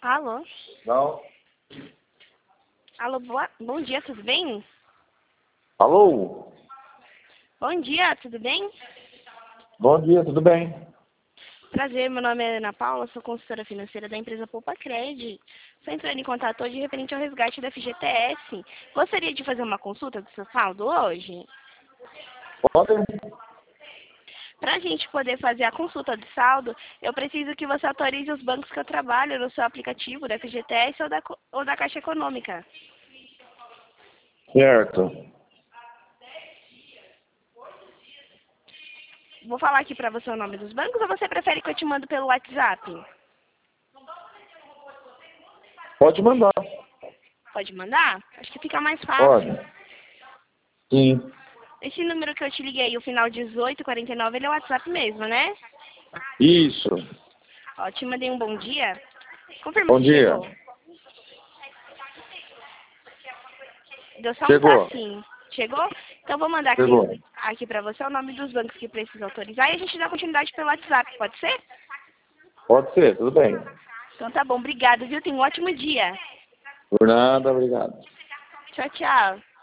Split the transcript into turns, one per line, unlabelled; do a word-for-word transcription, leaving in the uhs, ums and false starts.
Alô?
Não.
Alô, boa... bom dia, tudo bem?
Alô?
Bom dia, tudo bem?
Bom dia, tudo bem?
Prazer, meu nome é Ana Paula, sou consultora financeira da empresa Poupa Cred. Estou entrando em contato hoje referente ao resgate da F G T S. Gostaria de fazer uma consulta do seu saldo hoje?
Podem?
Para a gente poder fazer a consulta do saldo, eu preciso que você autorize os bancos que eu trabalho no seu aplicativo da F G T S ou da, Co- ou da Caixa Econômica.
Certo.
Vou falar aqui para você o nome dos bancos ou você prefere que eu te mando pelo WhatsApp?
Pode mandar.
Pode mandar? Acho que fica mais
Pode.
fácil.
Sim.
Esse número que eu te liguei, o final dezoito quarenta e nove, ele é o WhatsApp mesmo, né?
Isso.
Ó, te mandei um bom dia. Confirma
Bom
se
dia.
chegou. Deu só um
Chegou.
passinho. Chegou? Então vou mandar aqui,
Chegou.
aqui pra você o nome dos bancos que precisa autorizar e a gente dá continuidade pelo WhatsApp, pode ser?
Pode ser, tudo bem.
Então tá bom, obrigado, viu? Tenha um ótimo dia.
Por nada, obrigado.
Tchau, tchau.